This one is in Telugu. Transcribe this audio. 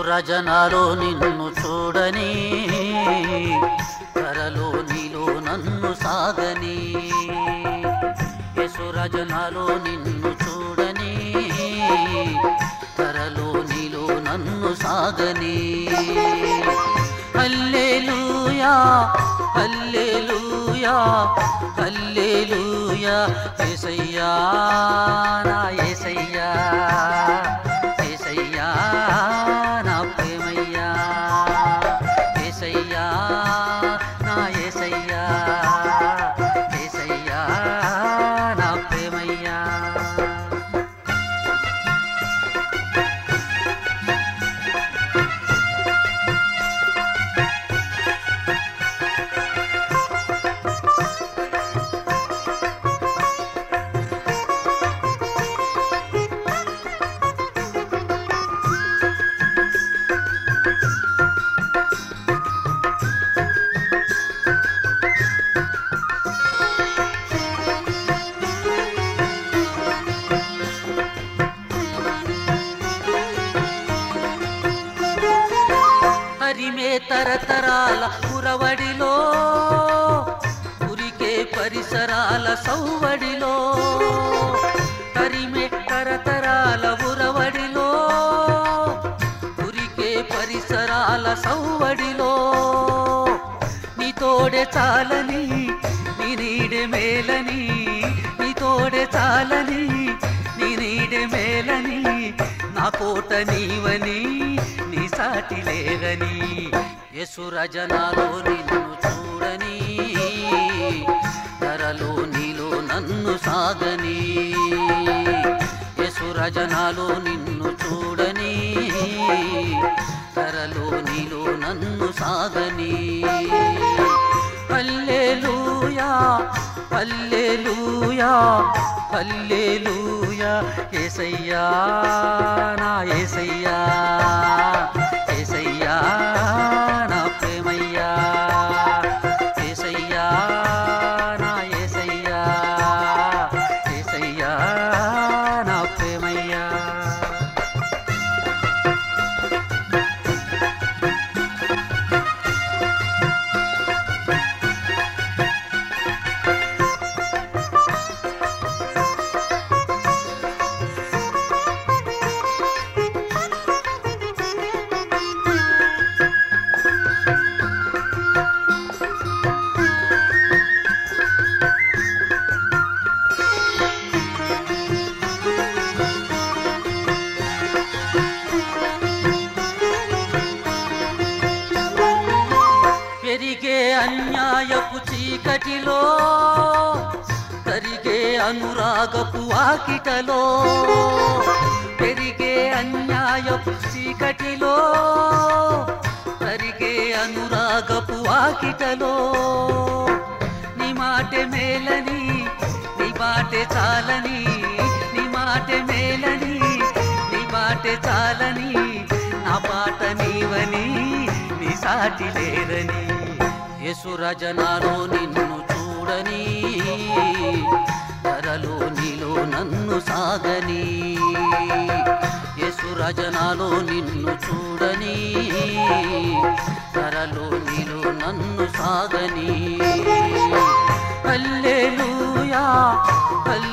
యసురజనాలో నిన్ను చూడని ధరలో నీలో నన్ను సాగని యసురజనాలో నిన్ను చూడని ధరలో నీలో నన్ను సాగని హల్లెలూయా హల్లెలూయా హల్లెలూయా యేసయ్యా నా యేసయ్యా యేసయ్యా నా ప్రేమయ్యా యేసయ్యా నా యేసయ్యా యేసయ్యా నా ప్రేమయ్యా హరిమే తరతరాల పురవడిలో ఉరికే పరిసరాల సౌవడిలో హరిమే తరతరాల పురవడిలో ఉరికే పరిసరాల సౌవడిలో నీ తోడే చాలని నీ నీడే మేలని నీ తోడే చాలని నీ నీడే మేలని నా కోట నీవని నీ సాటి లేదని యసురజనాలో నిన్ను చూడని ధరలో నీలో నన్ను సాగని యసురజనాలో నిన్ను చూడని ధరలో నీలో నన్ను సాగని హల్లెలూయా హల్లెలూయా హల్లెలూయా యేసయ్యా నా యేసయ్యా యేసయ్యా నా ప్రేమయ్యా యేసయ్యా నా యేసయ్యా యేసయ్యా నా ప్రేమయ్యా పెరిగే అన్యాయపు చీకటిలో కరిగే అనురాగపు ఆకిటలో పెరిగే అన్యాయపు చీకటిలో కరిగే అనురాగపు ఆకిటలో నీ మాటే మేలని నీ మాటే చాలని నీ మాటే మేలని నీ మాటే చాలని నా పాట నీవని నీ సాటి లేరని యసురజనాలో నిన్ను చూడని ధరలో నీలో నన్ను సాగని యసురజనాలో నిన్ను చూడని ధరలో నీలో నన్ను సాగని హల్లెలూయా